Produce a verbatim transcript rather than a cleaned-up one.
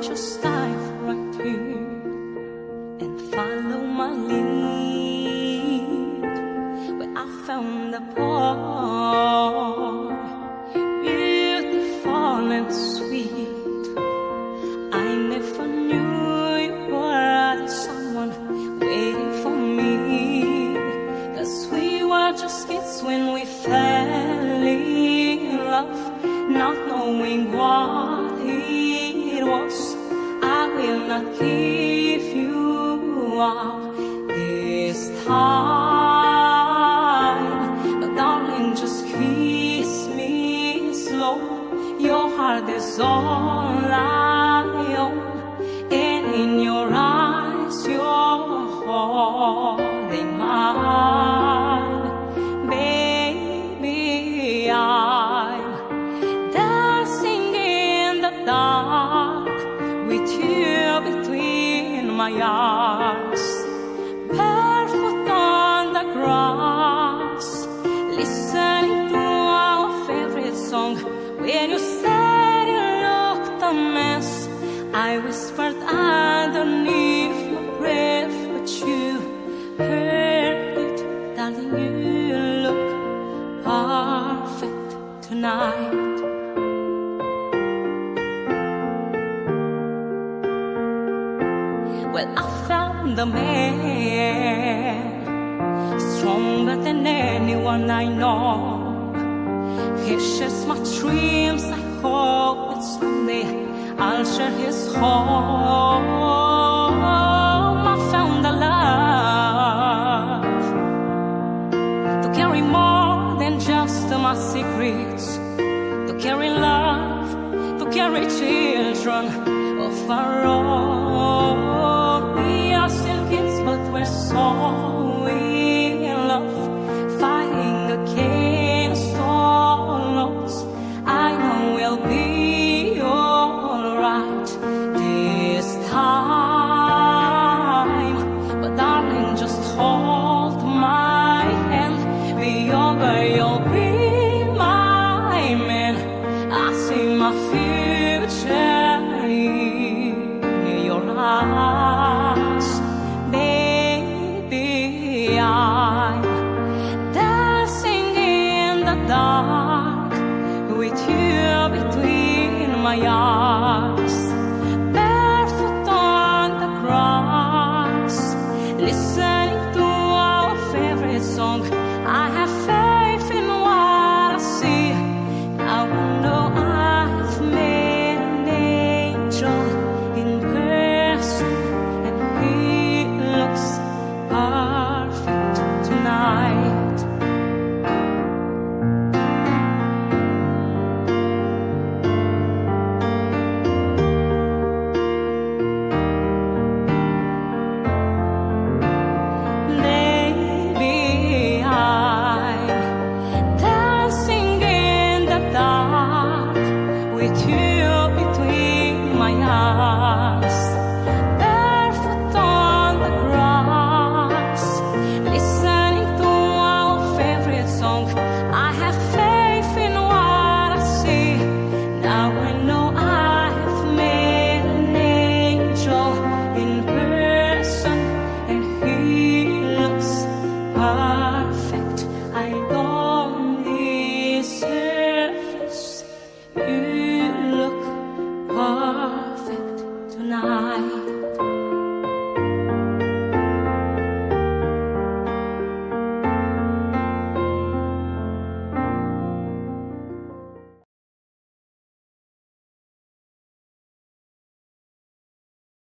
just dive right in and follow my lead. When I found a boy, beautiful and sweet, I never knew you were someone waiting for me. 'Cause we were just kids when we fell in love, not knowing what it was. I will not give you up this time, but darling, just kiss me slow. Your heart is all I own, and in your eyes you're holding mine. Baby, I'm dancing in the dark with you between my arms, barefoot on the grass, listening to our favorite song. When you said you looked a mess, I whispered underneath my breath, but you heard it. Darling, you look perfect tonight. Well, I found a man stronger than anyone I know. He shares my dreams. I hope that someday I'll share his home. I found a love to carry more than just my secrets, to carry love, to carry children of our own. We are still kids, but we're so in love, fighting against all odds. I know we'll be alright.